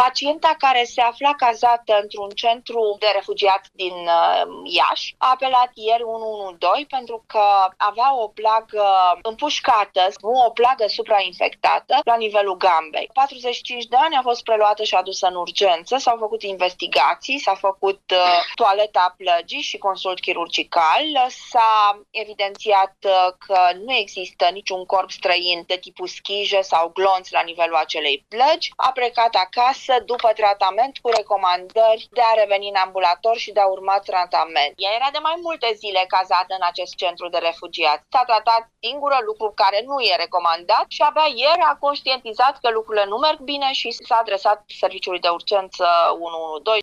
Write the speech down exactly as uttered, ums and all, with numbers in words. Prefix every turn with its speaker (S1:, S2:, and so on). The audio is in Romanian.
S1: Pacienta care se afla cazată într-un centru de refugiați din uh, Iași a apelat ieri unu unu doi pentru că avea o plagă împușcată, o plagă suprainfectată la nivelul gambei. patruzeci și cinci de ani, a fost preluată și adusă în urgență, s-au făcut investigații, s-a făcut uh, toaleta plăgii și consult chirurgical, s-a evidențiat uh, că nu există niciun corp străin de tipul schijă sau glonț la nivelul acelei plăgi, a plecat acasă după tratament cu recomandări de a reveni în ambulator și de a urma tratament. Ea era de mai multe zile cazată în acest centru de refugiați. S-a tratat singură, lucru care nu e recomandat, și abia ieri a conștientizat că lucrurile nu merg bine și s-a adresat serviciului de urgență unu unu doi.